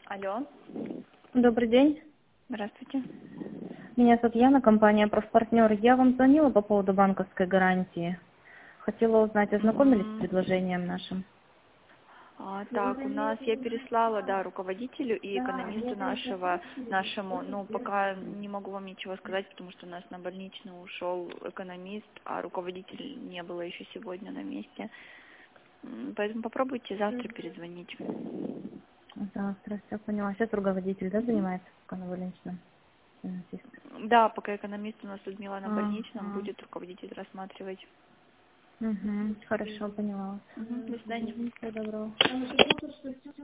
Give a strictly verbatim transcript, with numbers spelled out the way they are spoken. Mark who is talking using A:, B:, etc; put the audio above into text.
A: Алло,
B: Добрый день.
A: здравствуйте.
B: Меня зовут Яна, компания «Профпартнер». Я вам звонила по поводу банковской гарантии. Хотела узнать, ознакомились с
A: Мгм.
B: предложением нашим?
A: А, так, у нас я переслала, да, руководителю и экономисту нашего, нашему, ну, пока не могу вам ничего сказать, потому что у нас на больничный ушел экономист, а руководитель не было еще сегодня на месте. М, Поэтому попробуйте завтра перезвонить.
B: Завтра, все поняла. Сейчас руководитель, да,
A: Мгм.
B: занимается, пока на больничном? Финансист.
A: Да, пока экономист у нас Людмила на больничном,
B: Ага.
A: будет руководитель рассматривать.
B: Угу. Хорошо, поняла.
A: Мгм. До свидания.
B: Угу. Всего доброго.